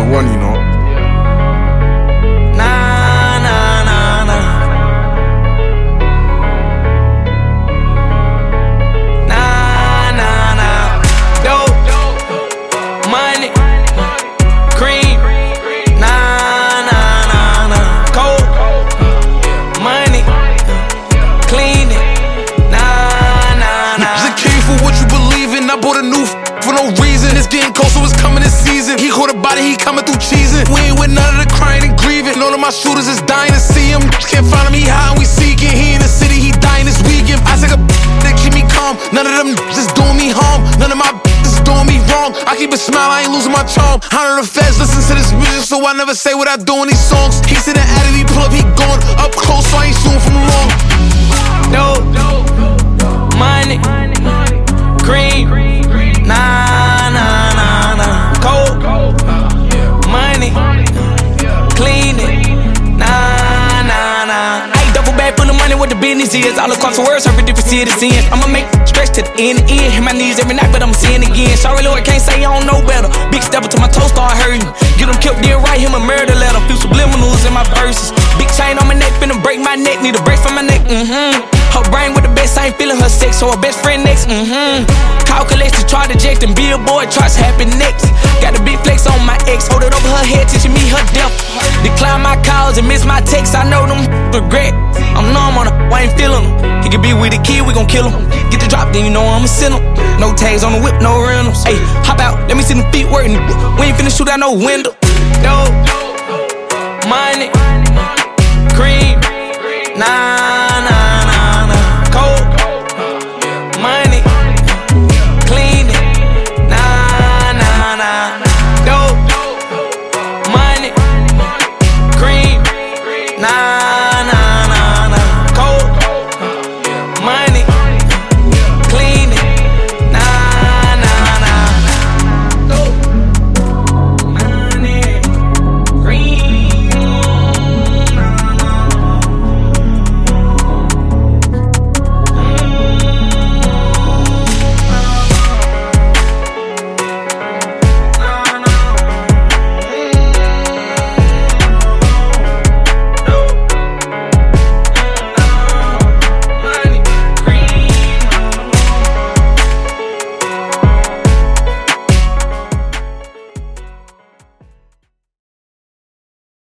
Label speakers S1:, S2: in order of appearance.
S1: one, you know.
S2: Nah, nah, nah, nah. Nah, nah, nah. Dope, money, cream. Nah, nah, nah, nah. Cold, money, clean it. Nah, nah, nah.
S1: Just came for what you believe in. I bought a new for no reason. It's getting cold, so it's coming this season. He caught a body, he coming through cheesing. We ain't with none of the crying and grieving. None of my shooters is dying to see him. Can't find him, he high and we seeking. He in the city, he dying this weekend. I take a that keep me calm. None of them just doing me harm. None of my is doing me wrong. I keep a smile, I ain't losing my charm. I know the feds listen to this music, so I never say what I do in these songs. He sitting at it, he pull up, he going up close, so I ain't shooting from long.
S2: Dope, money, cream. Nah, nah, nah, nah. Cold, money, clean it. Nah, nah, nah. I ain't double bag full of money, what the business is. All across the world, serving different citizens. I'ma make stretch to the end. Hit my knees every night, but I'm seeing again. Sorry, Lord, can't say I don't know better. Big step till my toes start hurting. Get them killed, then write him a murder letter. Few subliminals in my verses. Big chain on my neck, finna break my neck. Need a brace for my neck, Her brain with the best, I ain't feeling her sex. So her best friend next, Calculates to try to eject and billboard charts happen next. Got a big flex on my ex, hold it over her head, teaching me her death. Decline my calls and miss my texts, I know them regret. I'm numb on her, I ain't feeling them. He could be with the kid, we gon' kill him. Get the drop, then you know I'ma send him. No tags on the whip, no rentals. Ayy, hop out, let me see them feet working. We ain't finna shoot out no window. Dope, money, cream, nah.